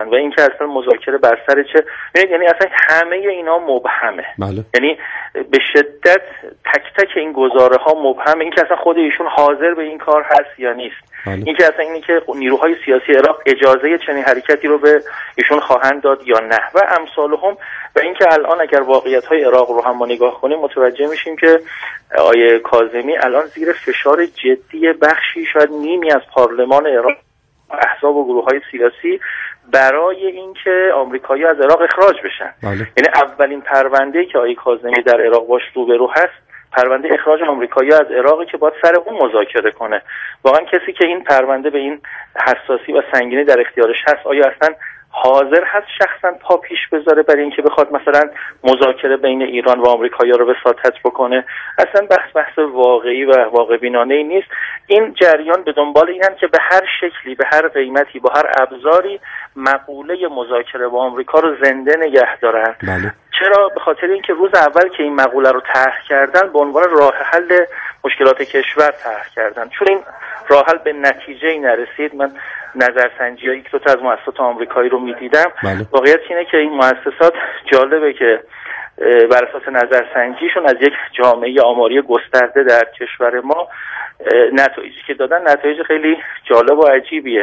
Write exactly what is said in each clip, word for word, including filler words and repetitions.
و اینکه اصلا مذاکره بر سر چه، یعنی اصلا همه اینا مبهمه. بله. یعنی به شدت تک تک این گزاره ها مبهمه، اینکه اصلا خود ایشون حاضر به این کار هست یا نیست. بله. اینکه اصلا اینی که نیروهای سیاسی عراق اجازه چنین حرکتی رو به ایشون خواهند داد یا نه و امثالهم. و اینکه الان اگر واقعیت‌های عراق رو هم ما نگاه کنیم متوجه میشیم که آقای کاظمی الان زیر فشار جدی بخشی شاید نیمی از پارلمان عراق، احزاب و گروه‌های سیاسی برای اینکه آمریکایی‌ها از عراق اخراج بشن. بله. یعنی اولین پرونده‌ای که آقای کاظمی در عراق باش روبرو هست پرونده اخراج آمریکایی‌ها از عراقی که باید سر اون مذاکره کنه. واقعا کسی که این پرونده به این حساسی و سنگینی در اختیارش هست آیا اصلا حاضر هست شخصا پا پیش بذاره برای اینکه بخواد مثلا مذاکره بین ایران و آمریکایی‌ها رو وساطت بکنه؟ اصلا بحث بحث واقعی و واقع بینانه‌ای نیست. این جریان به دنبال اینن که به هر شکلی، به هر قیمتی، با هر ابزاری مقوله مذاکره با آمریکا رو زنده نگه دارن. بله. چرا؟ به خاطر اینکه روز اول که این مقوله رو طرح کردن به عنوان راه حل مشکلات کشور طرح کردن، چون این راه حل به نتیجه‌ای نرسید. من نظرسنجی‌های یک دو تا از مؤسسات آمریکایی رو می‌دیدم. بله. واقعیت اینه که این مؤسسات جالبه که بر اساس نظرسنجیشون از یک جامعه آماری گسترده در کشور ما نتایجی که دادن نتایج خیلی جالب و عجیبیه.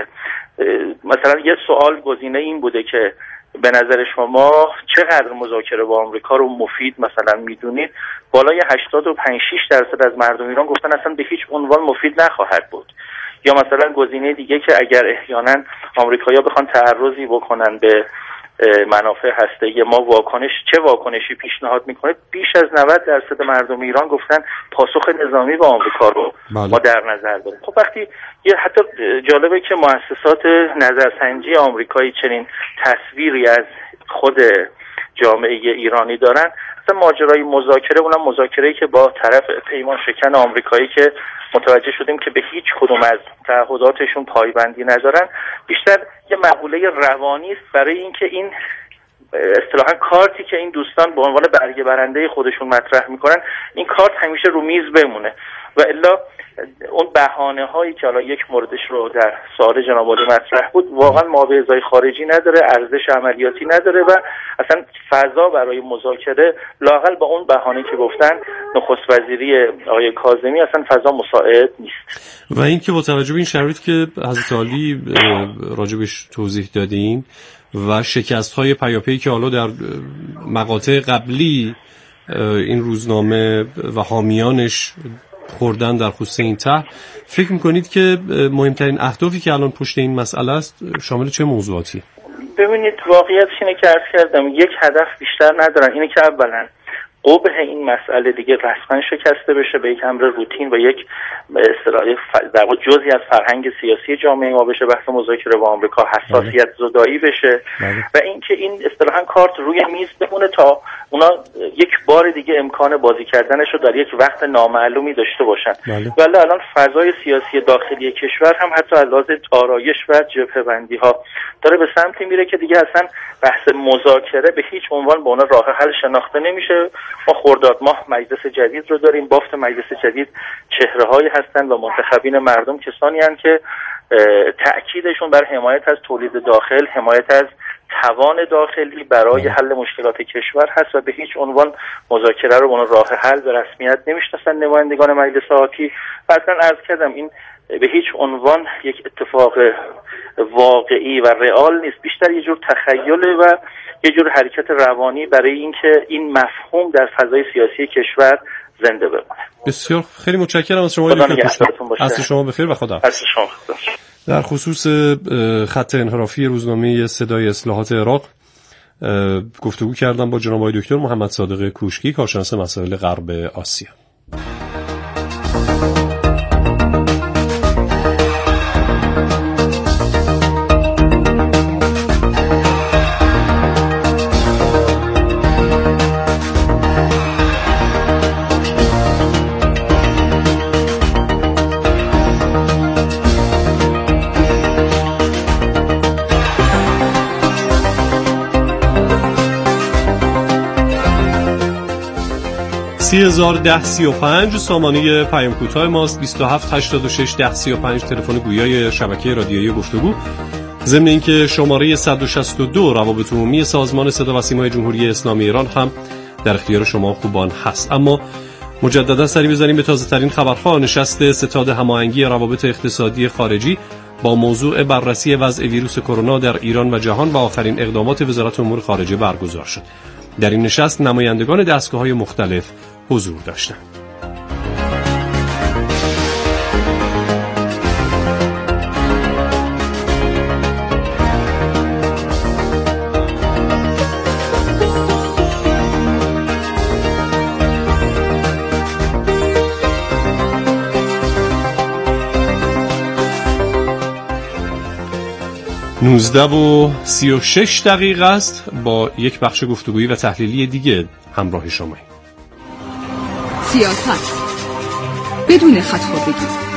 مثلا یه سوال گزینه این بوده که به نظر شما چقدر مذاکره با آمریکا رو مفید مثلا میدونید؟ بالای هشتاد و پنج شش درصد از مردم ایران گفتن اصلا به هیچ عنوان مفید نخواهد بود. یا مثلا گزینه دیگه که اگر احیانا آمریکایی‌ها بخوان تعرضی بکنن به منافع هسته‌ای ما واکنش چه واکنشی پیشنهاد میکنه، بیش از نود درصد مردم ایران گفتن پاسخ نظامی به آمریکا رو بله. ما در نظر داریم. خب وقتی یه حتی جالبه که مؤسسات نظرسنجی آمریکایی چنین تصویری از خود جامعه ایرانی دارن، اصلا ماجرای مذاکره، اونم مذاکره‌ای که با طرف پیمان شکن آمریکایی که متوجه شدیم که به هیچ کدوم از تعهداتشون پایبندی ندارن، بیشتر یه مقوله روانی است برای اینکه این اصطلاحاً کارتی که این دوستان به عنوان برگه برنده خودشون مطرح میکنن این کارت همیشه رو میز بمونه و الا اون بهانه هایی که حالا یک موردش رو در سوال جناب عالی مطرح بود واقعا ماویزای خارجی نداره، ارزش عملیاتی نداره و اصلا فضا برای مذاکره لااقل با اون بهانه که گفتن نخست وزیری آقای کاظمی اصلا فضا مساعد نیست. و اینکه با توجه به این شرایط که حضرت عالی راجبش توضیح دادین و شکست‌های پیاپی که حالا در مقاطع قبلی این روزنامه و حامیانش خوردن در خصوص این طرح، فکر میکنید که مهمترین اهدافی که الان پشت این مسئله است شامل چه موضوعاتی؟ ببینید واقعیت اینه که عرض کردم یک هدف بیشتر ندارن، اینه که اولا قبح این مسئله دیگه رسما شکسته بشه، به یک امر روتین و یک اصطلاح در واقع جزئی از فرهنگ سیاسی جامعه ما بشه، بحث مذاکره با آمریکا حساسیت زدایی بشه بله. و اینکه این اصطلاحاً کارت روی میز بمونه تا اونا یک بار دیگه امکان بازی کردنش رو در یک وقت نامعلومی داشته باشن. بله. ولی الان فضای سیاسی داخلی کشور هم حتی از لحاظ آرایش و جبهه‌بندی ها داره به سمتی میره که دیگه اصلا بحث مذاکره به هیچ عنوان به عنوان راه حل شناخته نمیشه. ما خرداد ماه مجلس جدید رو داریم، بافت مجلس جدید چهره‌هایی هستند و منتخبین مردم کسانی هستند که تأکیدشون بر حمایت از تولید داخل، حمایت از توان داخلی برای حل مشکلات کشور هست و به هیچ عنوان مذاکره رو به عنوان راه حل به رسمیت نمیشناسن نمایندگان مجلس آتی. و اصلا عرض کردم این به هیچ عنوان یک اتفاق واقعی و رئال نیست، بیشتر یه جور تخیله و یه جور حرکت روانی برای اینکه این مفهوم در فضای سیاسی کشور زنده بمونه. بسیار خیلی متشکرم از شما. عصر شما بخیر و خدا. عصر شما بخیر. در خصوص خط انحرافی روزنامه صدای اصلاحات عراق گفتگو کردم با جناب آقای دکتر محمد صادق کوشکی، کارشناس مسائل غرب آسیا. سی هزار ده سی و پنج سامانه پیام کوتاه ماست، بیست و هفت هشتاد و شش ده سی و پنج تلفن گویای شبکه رادیویی گفتگو ضمن اینکه شماره صد و شصت و دو روابط عمومی سازمان صدا و سیمای جمهوری اسلامی ایران هم در اختیار شما خوبان هست. اما مجددا سری بزنیم به تازه ترین خبرها. نشست ستاد هماهنگی روابط اقتصادی خارجی با موضوع بررسی وضع ویروس کرونا در ایران و جهان و آخرین اقدامات وزارت امور خارجه برگزار شد. در این نشست نمایندگان دستگاه‌های مختلف حضور داشتند. نوزده و سی و شش دقیقه است. با یک بخش گفتگویی و تحلیلی دیگه همراه شما. سیاست بدون خطابگی.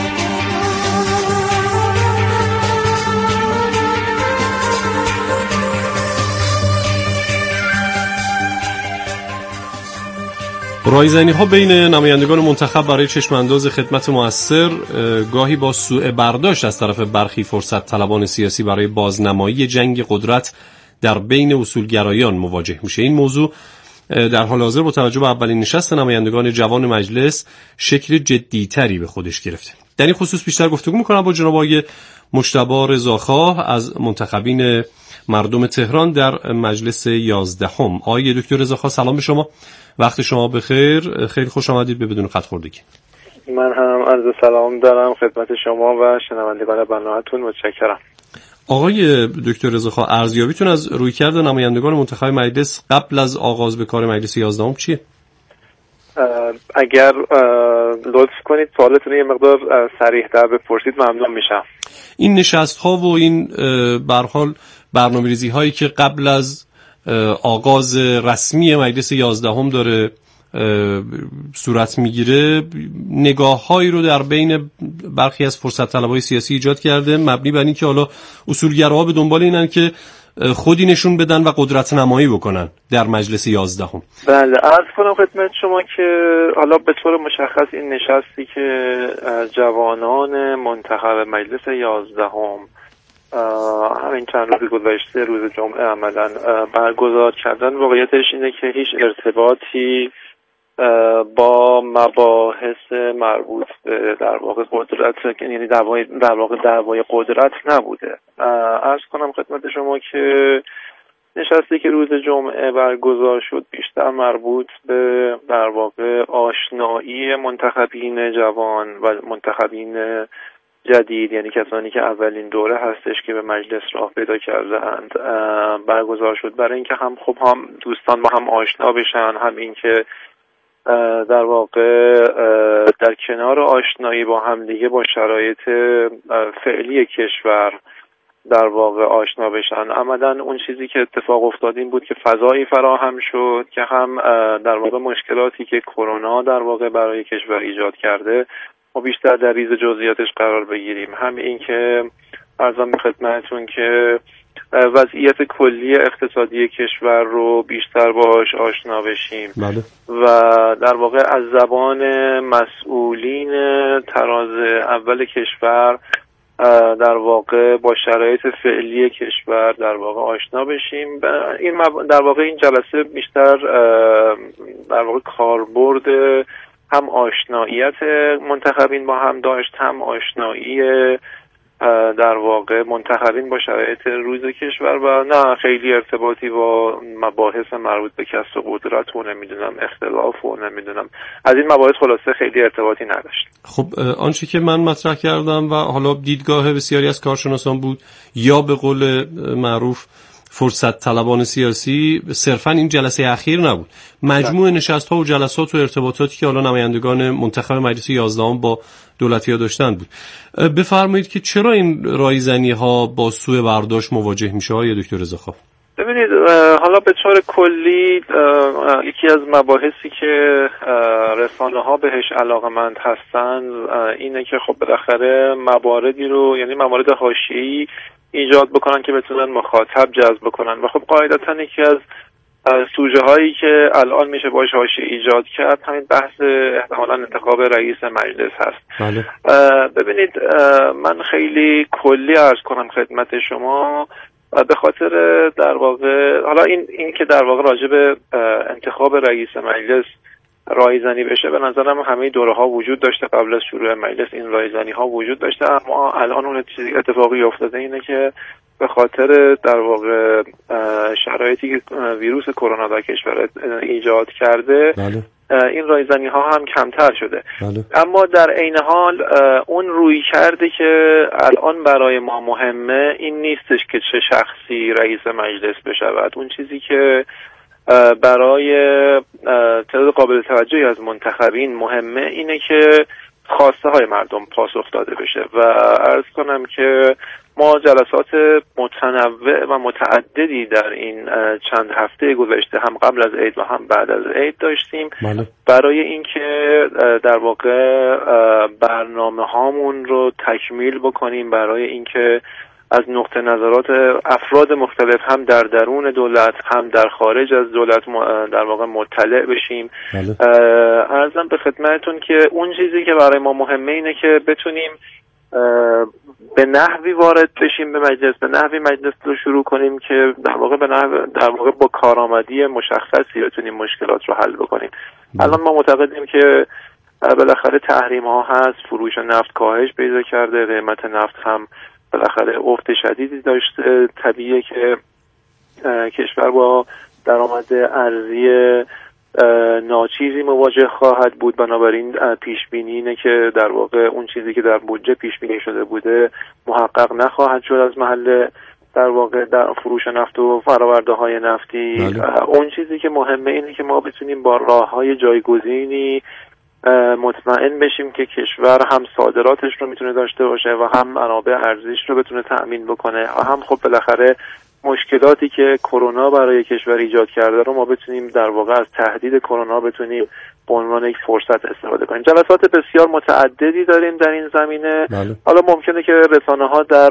رایزنی ها بین نمایندگان منتخب برای چشمانداز خدمت مؤثر گاهی با سوء برداشت از طرف برخی فرصت طلبان سیاسی برای بازنمایی جنگ قدرت در بین اصولگرایان مواجه میشه. این موضوع در حال حاضر با توجه به اولین نشست نمایندگان جوان مجلس شکل جدی‌تری به خودش گرفته. در این خصوص بیشتر گفتگو میکنم با جناب آقای مجتبی رضاخواه از منتخبین مردم تهران در مجلس یازدهم. آقای دکتر رضاخواه سلام به شما، وقت شما بخیر، خیلی خوش آمدید به بدون خط خوردگی. من هم عرض سلام دارم خدمت شما و شنوندگان برنامه‌تون. متشکرم. آقای دکتر رضاخواه، ارزیابیتون از رویکرد نمایندگان منتخب مجلس قبل از آغاز به کار مجلس یازدهم چیه؟ اگر لطف کنید سوالتون یه مقدار صریح‌تر بپرسید ممنون میشم. این نشست‌ها و این به هر حال برنامه‌ریزی هایی که قبل از آغاز رسمی مجلس یازدهم داره صورت میگیره، نگاه‌هایی رو در بین برخی از فرصت طلبای سیاسی ایجاد کرده مبنی بر اینکه حالا اصولگراها به دنبال اینن که خودی نشون بدن و قدرت نمایی بکنن در مجلس یازدهم. بله، عرض کنم خدمت شما که حالا به طور مشخص این نشستی که جوانان منتخب مجلس یازدهم همین چند روز گذشته روز جمعه عملا برگزار کردن، واقعیتش اینه که هیچ ارتباطی با مباحث مربوط به در واقع قدرت، یعنی دعوای در واقع دعوای قدرت نبوده. عرض کنم خدمت شما که نشستی که روز جمعه برگزار شد بیشتر مربوط به در واقع آشنایی منتخبین جوان و منتخبین جدید، یعنی کسانی که اولین دوره هستش که به مجلس راه پیدا کردند برگزار شد، برای اینکه هم خب هم دوستان با هم آشنا بشن، هم اینکه در واقع در کنار آشنایی با هم دیگه با شرایط فعلی کشور در واقع آشنا بشن. عملاً اون چیزی که اتفاق افتاد این بود که فضایی فراهم شد که هم در واقع مشکلاتی که کرونا در واقع برای کشور ایجاد کرده ما بیشتر در ریز جزئیاتش قرار بگیریم، هم این که عرضم به خدمتتون که وضعیت کلی اقتصادی کشور رو بیشتر باهاش آشنا بشیم. بله. و در واقع از زبان مسئولین تراز اول کشور در واقع با شرایط فعلی کشور در واقع آشنا بشیم. این در واقع این جلسه بیشتر در واقع کاربرد هم آشناییت منتخبین با هم داشت، هم آشنایی در واقع منتخبین با شرایط روز کشور و نه خیلی ارتباطی با مباحث مربوط به کسب قدرت و نمیدونم اختلاف و نمیدونم از این مباحث خلاصه خیلی ارتباطی نداشت. خب آنچه که من مطرح کردم و حالا دیدگاه بسیاری از کارشناسان بود، یا به قول معروف فرصت طلبان سیاسی، صرفا این جلسه اخیر نبود، مجموع نشست ها و جلسات و ارتباطاتی که حالا نمایندگان منتخب مجلس یازدهم با دولتی‌ها داشتن بود. بفرمایید که چرا این رایزنی ها با سوء برداشت مواجه میشه های دکتر رضاخواه؟ ببینید حالا به طور کلی یکی از مباحثی که رسانه ها بهش علاقمند هستن اینه که خب بالاخره مواردی رو، یعنی موارد حاشیه‌ای ایجاد بکنن که بتونن مخاطب جذب بکنن و خب قاعدتاً یکی از سوژه هایی که الان میشه باش حاشیه ایجاد کرد همین بحث احتمالاً انتخاب رئیس مجلس هست. بله. ببینید من خیلی کلی عرض کنم خدمت شما به خاطر در واقع حالا این این که در واقع راجع به انتخاب رئیس مجلس رایزنی بشه، به نظرم همه دوره ها وجود داشته، قبل از شروع مجلس این رایزنی ها وجود داشته، اما الان اون اتفاقی افتاده اینه که به خاطر در واقع شرایطی که ویروس کرونا در کشور ایجاد کرده بله. این رایزنی ها هم کمتر شده. بله. اما در عین حال اون روی کرده که الان برای ما مهمه این نیستش که چه شخصی رئیس مجلس بشود. اون چیزی که برای تعداد قابل توجهی از منتخبین مهمه اینه که خواسته های مردم پاسخ داده بشه و عرض کنم که ما جلسات متنوع و متعددی در این چند هفته گذشته هم قبل از عید و هم بعد از عید داشتیم. بله. برای اینکه در واقع برنامه هامون رو تکمیل بکنیم، برای اینکه از نقطه نظرات افراد مختلف هم در درون دولت هم در خارج از دولت در واقع مطلع بشیم. بله. عرضم به خدمتتون که اون چیزی که برای ما مهمه اینه که بتونیم به نحوی وارد بشیم به مجلس، به نحوی مجلس رو شروع کنیم که در واقع به نحو در واقع با کارآمدی مشخصی بتونیم مشکلات رو حل بکنیم. بله. الان ما معتقدیم که بالاخره تحریم ها هست، فروش نفت کاهش پیدا کرده، قیمت نفت هم بالاخره افت شدیدی داشته، طبیعیه که کشور با درآمد ارزی ناچیزی مواجه خواهد بود. بنابراین پیش بینی اینه که در واقع اون چیزی که در بودجه پیش بینی شده بوده محقق نخواهد شد از محل در واقع در فروش نفت و فرآورده های نفتی. بله. اون چیزی که مهمه اینه که ما بتونیم با راه‌های جایگزینی مطمئن بشیم که کشور هم صادراتش رو میتونه داشته باشه و هم منابع ارزیش رو بتونه تأمین بکنه و هم خب بالاخره مشکلاتی که کرونا برای کشور ایجاد کرده رو ما بتونیم در واقع از تهدید کرونا بتونیم به عنوان یک فرصت استفاده کنیم. جلسات بسیار متعددی داریم در این زمینه. بله. حالا ممکنه که رسانه ها در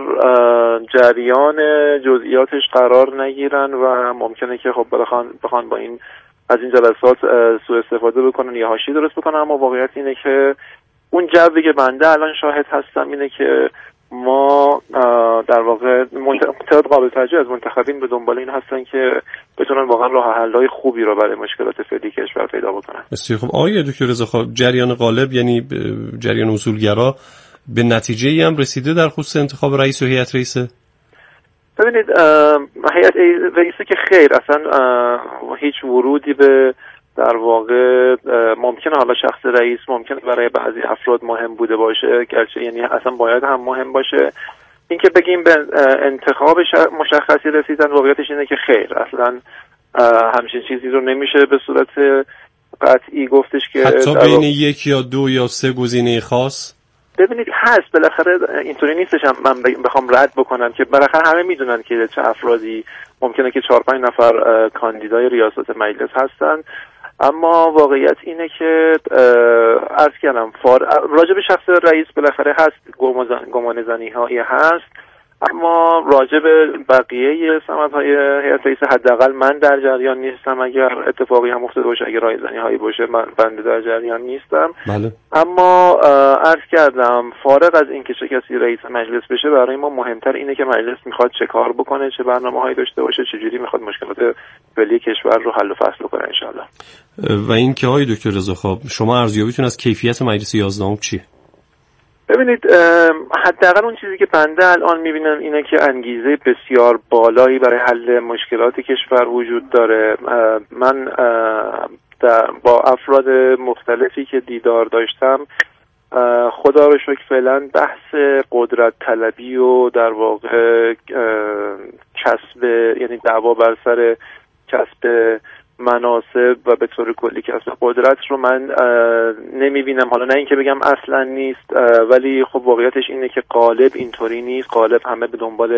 جریان جزئیاتش قرار نگیرن و ممکنه که خب بخوان بخوان با این از این جلسات سوء استفاده بکنن یا حاشیه درست بکنن، اما واقعیت اینه که اون جوی که بنده الان شاهد هستم اینه که ما در واقع تعداد قابل توجهی از منتخبین به دنبال این هستن که بتونن واقعا راه حل‌های خوبی رو برای مشکلات فعلی کشور پیدا بکنن. بسیار خوب. آقای دکتر رضاخان، جریان غالب یعنی جریان اصولگرا به نتیجه‌ای هم رسیده در خصوص انتخاب رئیس و هیئت رئیسه؟ ببینید هیئت رئیسه که خیر، اصلا هیچ ورودی به در واقع ممکنه حالا شخص رئیس ممکنه برای بعضی افراد مهم بوده باشه، گرچه یعنی اصلا باید هم مهم باشه. اینکه بگیم به انتخاب مشخصی رسیدن، واقعیتش اینه که خیر، اصلا همچین چیزی رو نمیشه به صورت قطعی گفتش که حتی بین یک یا دو یا سه گزینه خاص. ببینید هست، بالاخره اینطوری نیستش من بخوام رد بکنم که بالاخره همه میدونن که چه افرادی ممکنه که چهار پنج نفر کاندیدای ریاست مجلس هستن، اما واقعیت اینه که عرض کردم راجع به شخص رئیس بالاخره هست، گمان زنی هایی هست، اما راجع به بقیه سمت‌های هیئت رئیس حداقل من در جریان نیستم. اگر اتفاقی هم افتاده باشه، اگر رایزنی هایی باشه، من بنده در جریان نیستم. بله. اما عرض کردم فارغ از اینکه چه کسی رئیس مجلس بشه، برای ما مهمتر اینه که مجلس میخواد چه کار بکنه، چه برنامه‌هایی داشته باشه، چه جوری میخواد مشکلات فعلی کشور رو حل و فصل کنه ان شاء الله. و این که آقای دکتر رضاخان، شما ارزیابیتون از کیفیت مجلس یازدهم چیه؟ ببینید حداقل اون چیزی که بنده الان میبینم اینه که انگیزه بسیار بالایی برای حل مشکلات کشور وجود داره. من با افراد مختلفی که دیدار داشتم، خدا رو شکر فعلا بحث قدرت طلبی و در واقع کسب، یعنی دعوا بر سر کسب مناصب و به طور کلی کسب قدرت رو من نمیبینم. حالا نه اینکه بگم اصلا نیست، ولی خب واقعیتش اینه که غالب اینطوری نیست. غالب همه به دنبال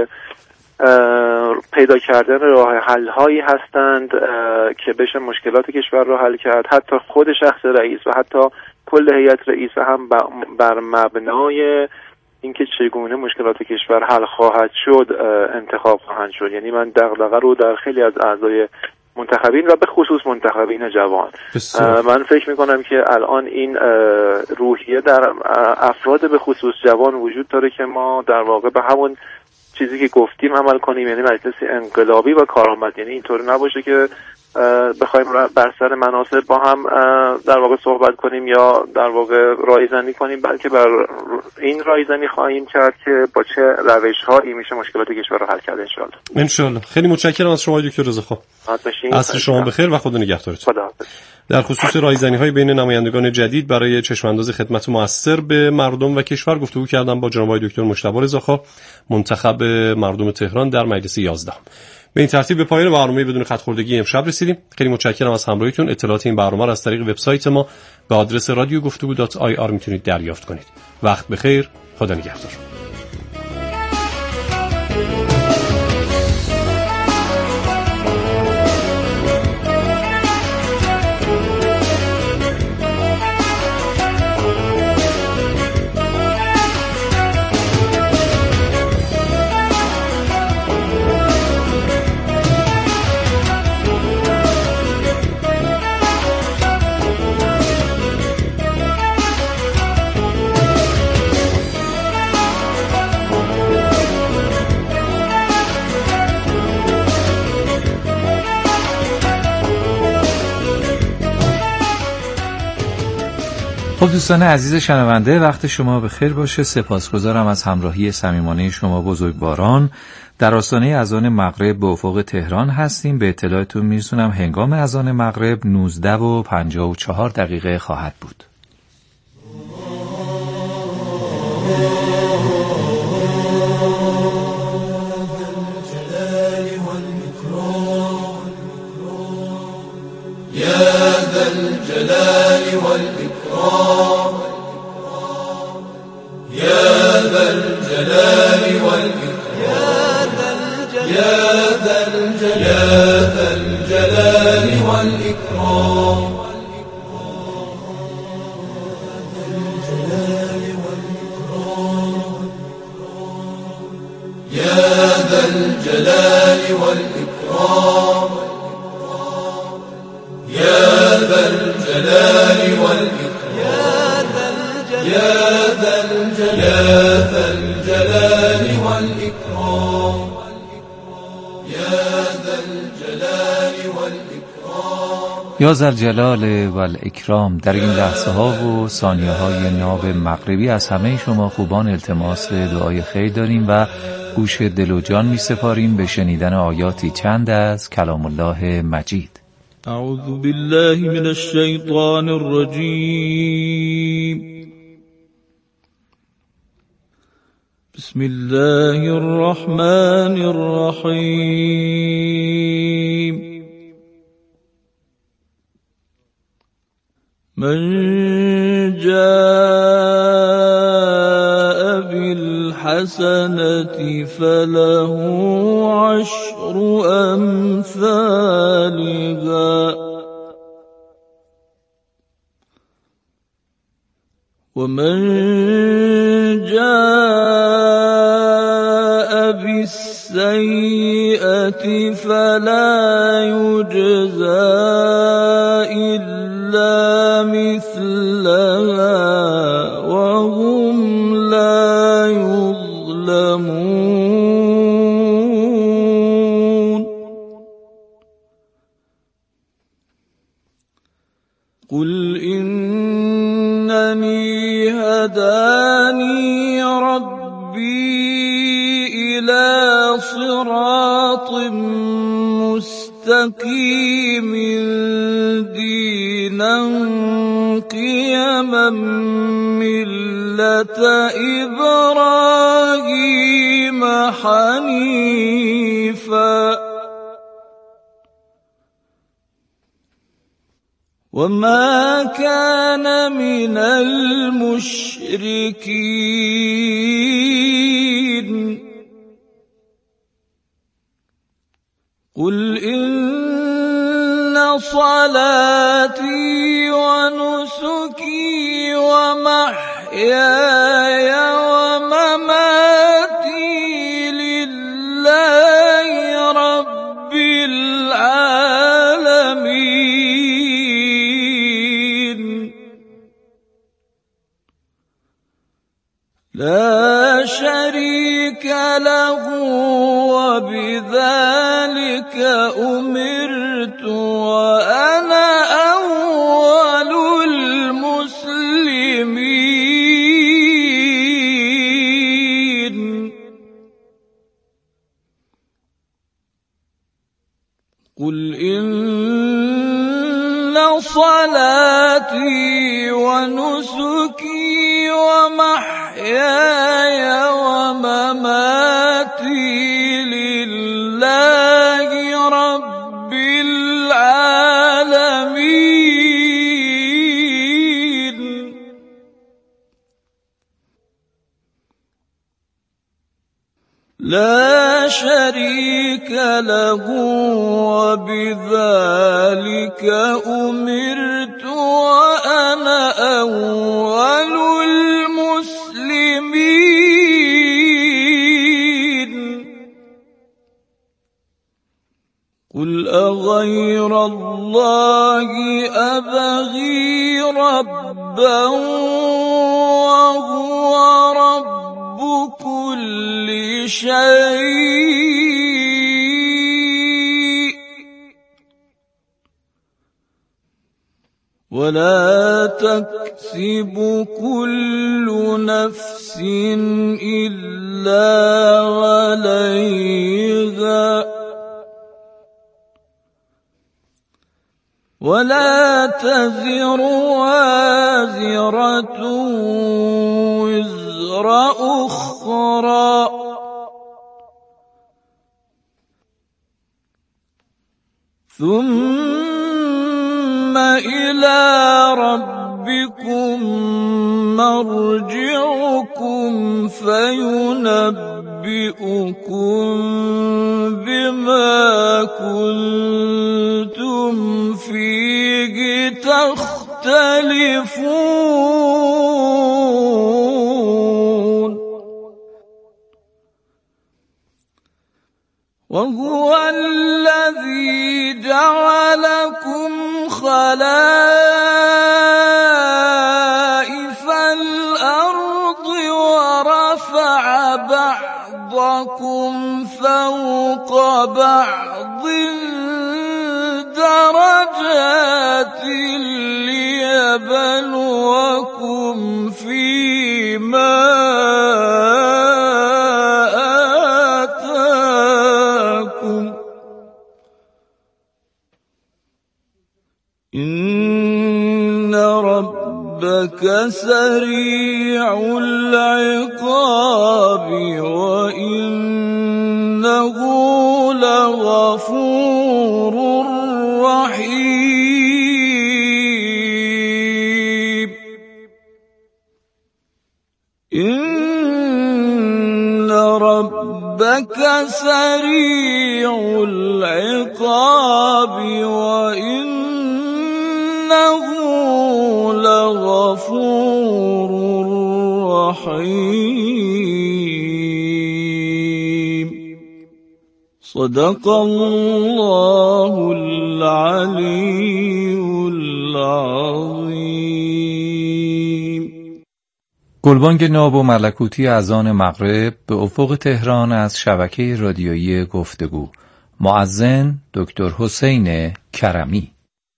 پیدا کردن راه حل هایی هستند که بشه مشکلات کشور رو حل کرد. حتی خود شخص رئیس و حتی کل هیئت رئیسه هم بر مبنای اینکه چگونه مشکلات کشور حل خواهد شد انتخاب خواهند شد. یعنی من دغدغه رو در خیلی از اعضای منتخبین و به خصوص منتخبین جوان. من فکر میکنم که الان این روحیه در افراد به خصوص جوان وجود داره که ما در واقع به همون چیزی که گفتیم عمل کنیم، یعنی مجلس انقلابی و کارآمد. یعنی اینطور نباشه که بخوایم بر سر مناصب با هم در واقع صحبت کنیم یا در واقع رایزنی کنیم، بلکه بر این رایزنی خواهیم کرد که با چه روش‌هایی میشه مشکلات کشور رو حل کرد ان شاءالله. ان شاءالله. خیلی متشکرم از شما دکتر رضاخان. عصر شما بخیر و خدا نگهدارتون. خداحافظ. در خصوص رایزنی‌های بین نمایندگان جدید برای چشم‌انداز خدمت مؤثر به مردم و کشور گفتگو کردم با جناب آقای دکتر مجتبی رضاخان، منتخب مردم تهران در مجلس یازدهم. به این ترتیب به پایان برنامه بدون خط خوردگی امشب رسیدیم. خیلی متشکرم از همراهیتون. اطلاعات این برنامه را از طریق وبسایت ما به آدرس رادیو گفتگو دات آی آر میتونید دریافت کنید. وقت بخیر. خدا نگهدار. خب دوستان عزیز شنونده، وقت شما بخیر باشه. سپاسگزارم از همراهی صمیمانه شما بزرگواران. در آستانه اذان مغرب به افق تهران هستیم. به اطلاعتون میرسونم هنگام اذان مغرب نوزده و پنجاه و چهار دقیقه خواهد بود. يا ذا الجلال والإكرام يا ذا الجلال والإكرام يا ذا الجلال والإكرام يا ذا الجلال والإكرام يا ذا الجلال والإكرام يا ذا الجلال والإكرام يا ذا الجلال والإكرام یا ذوالجلال و الاکرام. در این لحظه ها و ثانیه های ناب مغربی از همه شما خوبان التماس دعای خیر داریم و گوش دل و جان می سپاریم به شنیدن آیاتی چند از کلام الله مجید. اعوذ بالله من الشیطان الرجیم. بسم الله الرحمن الرحیم. من جاء بالحسنة فله عشر أمثالها ومن جاء بالسيئة فلا يجزى إلا مثلها وهم لا يظلمون. قل إنني هداني ربي إلى صراط مستقيم دينا قيما ملة إبراهيم حنيفا وما كان من المشركين. قل إن صلاتي ونسكي ومحياي ومماتي لله رب العالمين لا شريك له وبذلك أمرت وأنا أول المسلمين. قل إن صلاتي ونسكي ومحياي ومماتي لله رب العالمين. لا شريك له وبذلك أمرت وأنا أول المسلمين. قل أغير الله أبغي ربا وهو رب كل شيء ولا تكسب كل نفس إلا عليها ولا تزر وازرة وزر أخرى ثم إلى ربكم مرجعكم فينبئكم بما كنتم فيه تختلفون. وهو الذي جعلكم خلائف الأرض ورفع بعضكم فوق بعض درجات ليبلوكم فيما آتاكم إن ربك سريع العقاب وإنه لغفور رحيم. إن ربك سريع العقاب وإنه لغفور رحيم. صدق الله العلي العظيم. گلبانگ ناب و ملکوتی اذان مغرب به افق تهران از شبکه رادیویی گفتگو. مؤذن دکتر حسین کرمی.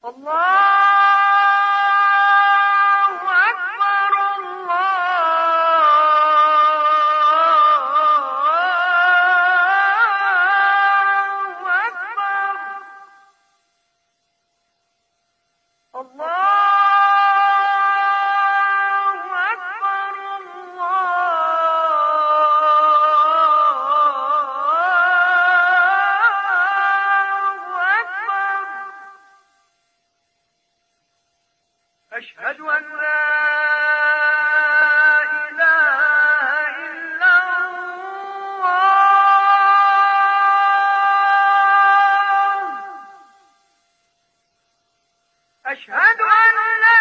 أشهد أن لا إله إلا الله. أشهد أن لا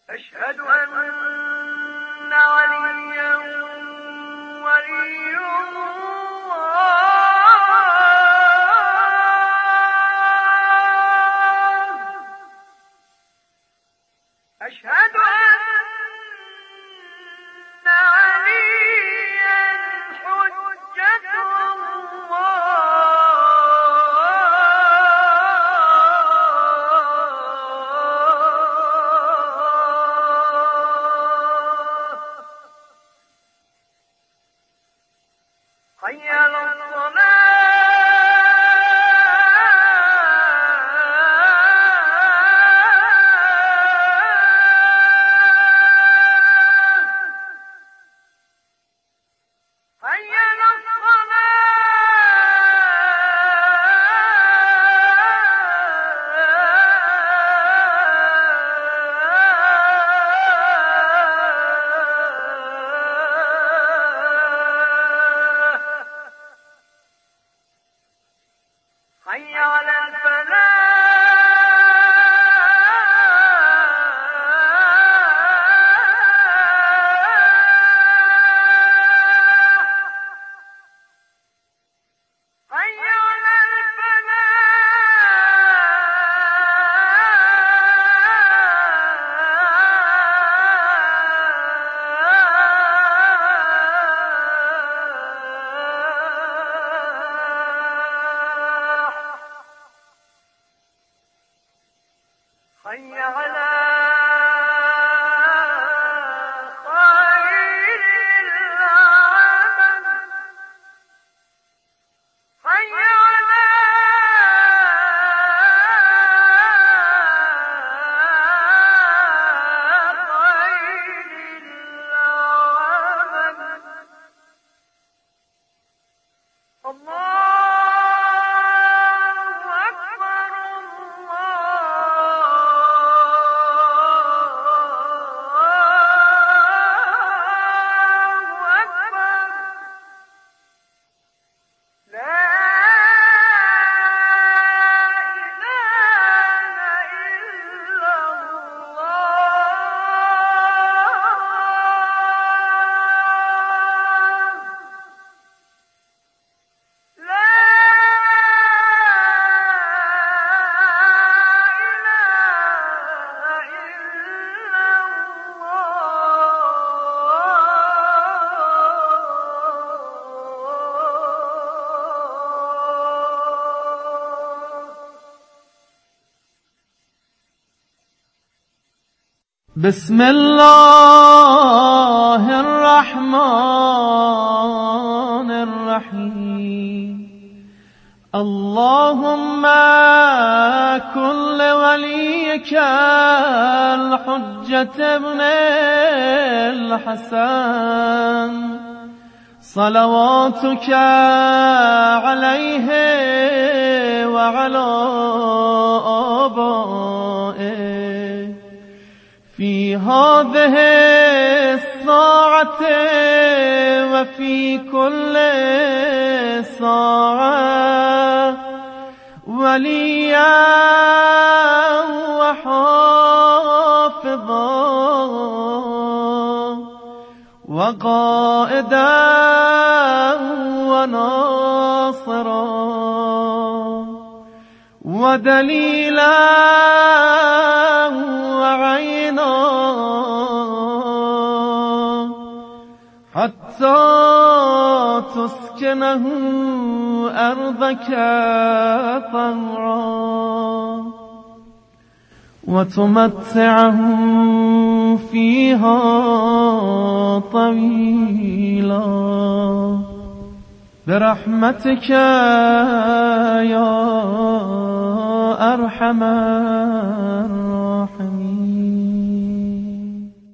أشهد أن وليا ولي الله أشهد أن عليا حجة حي على حي على حي على خير العمل حي على خير العمل الله بسم الله الرحمن الرحيم اللهم كن لوليك الحجة ابن الحسن صلواتك عليه وعلى آبائه في هذه الساعة وفي كل ساعة وليا وحافظا وقائدا وناصرا ودليلا وعينا حتى تسكنه أرضك طوعا وتمتعه فيها طويلا برحمتك يا أرحم